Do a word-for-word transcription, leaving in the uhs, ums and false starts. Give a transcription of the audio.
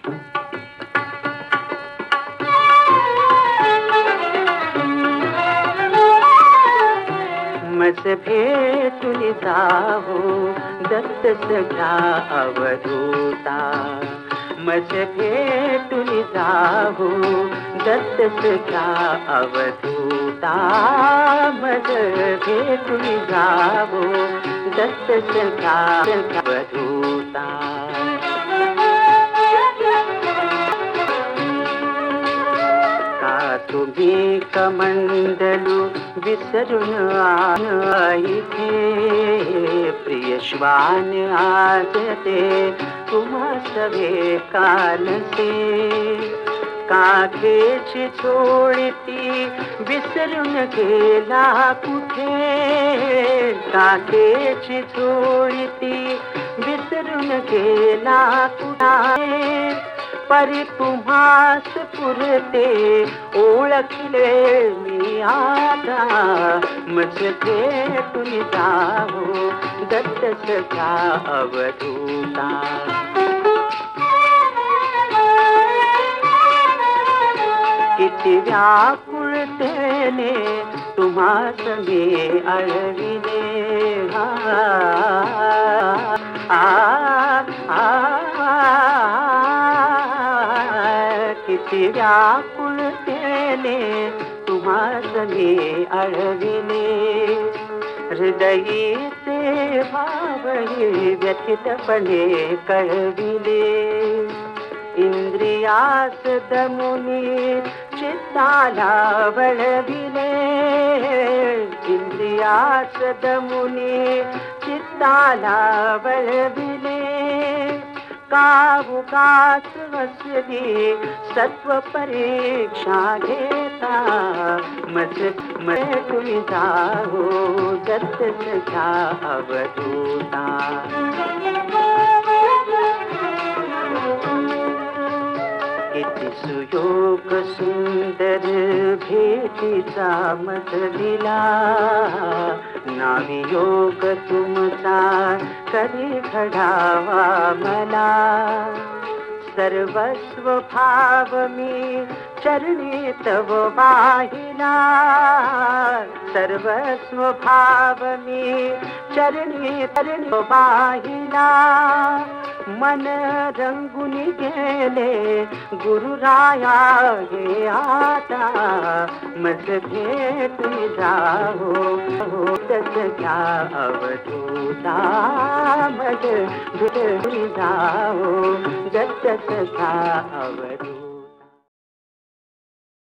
मज भेटून जावो दत्त सख्या अवधूता, मज भेटून जावो दत्त सख्या अवधूता, मज भेटून जावो दत्त सख्या अवधूता। का तुम्ही कमंडलू विसरून इथे, प्रिय श्वान आज ते तुम्हा सवे कालसे, काखेची चोळीती विसरून गेला कुठे, काखेची चोळीती विसरून गेला कुठे, परी तुम्हास पुरते ओळखले मी आता, मज भेटून जावो दत्त सख्या अवधूता। किती व्याकुळतेने तुम्हास मी अळविले, आ किती व्याकुळतेने तुम्हास मी अळविले, हृदयीचे भावही व्यथितपणे कळविले, इंद्रियास दमुनी चित्ताला वळविले, इंद्रियास दमुनी चित्ताला वळविले, कावुकास वसली सत्व परीक्षा घेता, मज भेटून जावो दत्त सख्या अवधूता। किती सुयोग सुंदर भेटीचा मज दिला, नावियोग तुमचा कधी घडावा मला, सर्वस्व भाव मी चरणी तव वाहिला, सर्वस्व भाव मी चरणी चरणी वाहिला, मन रंगून गेले गुरुराया हे आता, मज भेटून जावो दत्त सख्या अवधूता, मज भेटून जावो दत्त सख्या अवधूता।